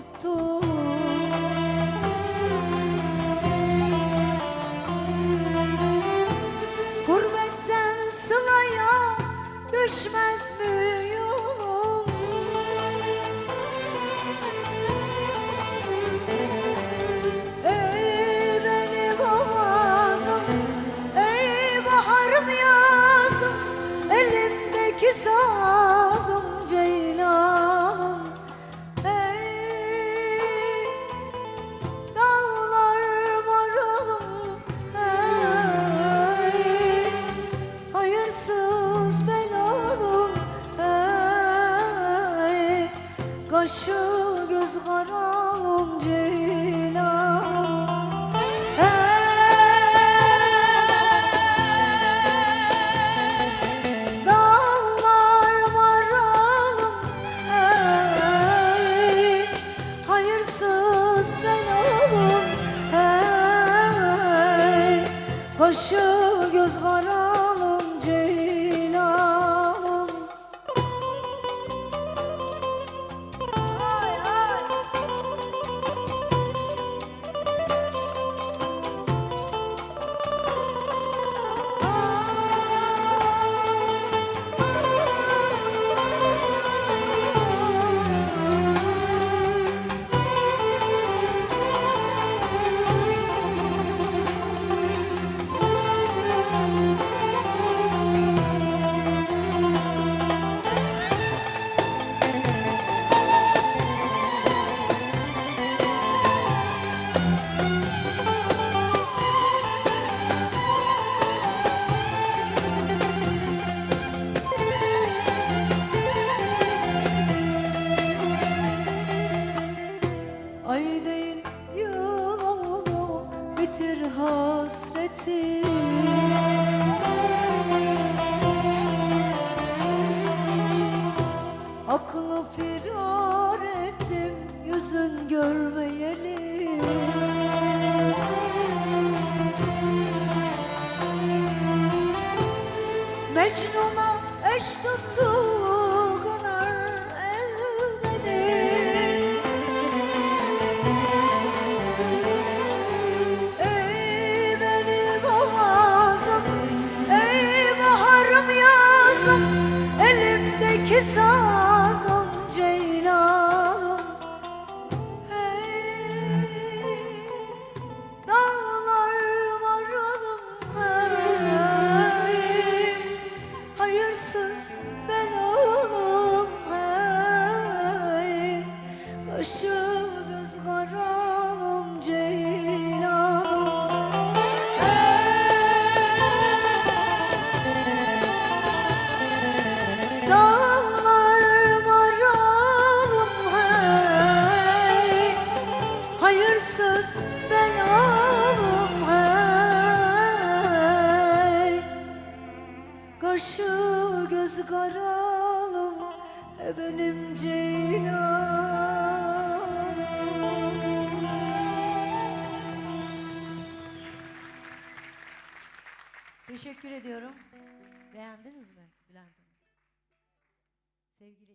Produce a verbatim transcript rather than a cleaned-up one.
tuttu. Gurbetten sılaya düşmez mi yolum? Ey benim avazım, ey baharım yazım, elimdeki sazım ceylanım. Ey dağlar varalım, ey hayırsız belalım, ey kaşı göz karalım ceylanım. Dağlar varalım, ey hayırsız belalım, ey kaşı göz karalım ceylanım. Ay ay. Ay değil yıl oldu, bitir hasreti. Aklı firar ettim, yüzün görmeyeli. Mecnun'a eş tuttu kınar el beni. Ey benim avazım, ey baharım yazım, elimdeki sazım ceylanım. Hey dağlar varalım, hey hayırsız belalım, hey kaşı göz karalım ceylanım. Dağlar varalım, hey hayırsız belalım, hey kaşı göz karalım, e benim ceylanım. Teşekkür ediyorum. Beğendiniz mi Bülent Hanım? Sevgili